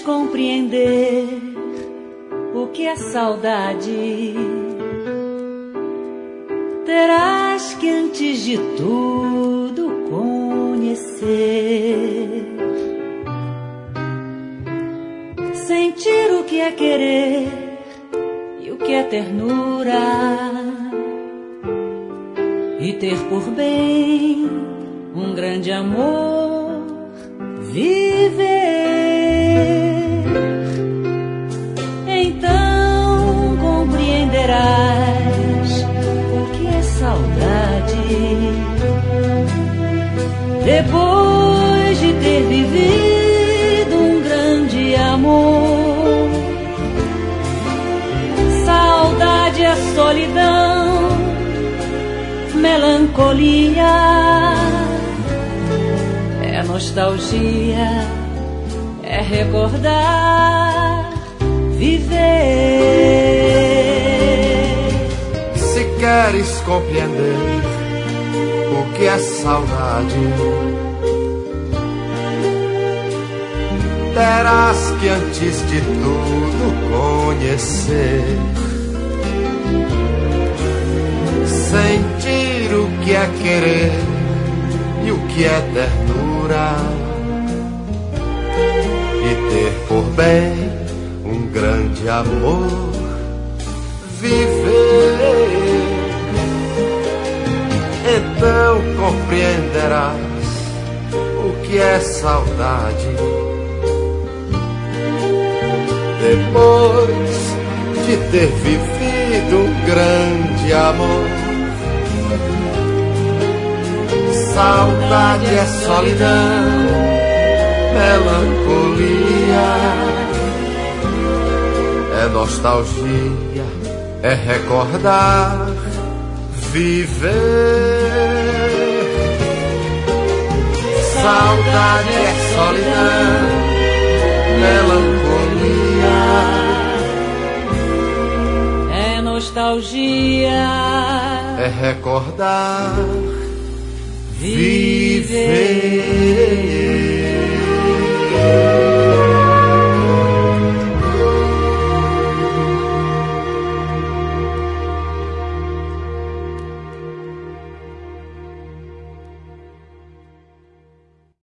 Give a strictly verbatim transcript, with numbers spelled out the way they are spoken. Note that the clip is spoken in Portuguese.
compreender o que é saudade, terás que antes de tudo conhecer, sentir o que é querer e o que é ternura, e ter por bem um grande amor, viver. Então compreenderás o que é saudade, depois de ter vivido um grande amor. Saudade é solidão, melancolia, é nostalgia, é recordar, viver. Se queres compreender o que é saudade, terás que antes de tudo conhecer, sentir o que é querer e o que é ternura, e ter por bem um grande amor, viver. Então compreenderás o que é saudade, depois de ter vivido um grande amor. Saudade é solidão, melancolia, é nostalgia, é recordar, viver. Saudade é solidão, melancolia, é nostalgia, é recordar, viver.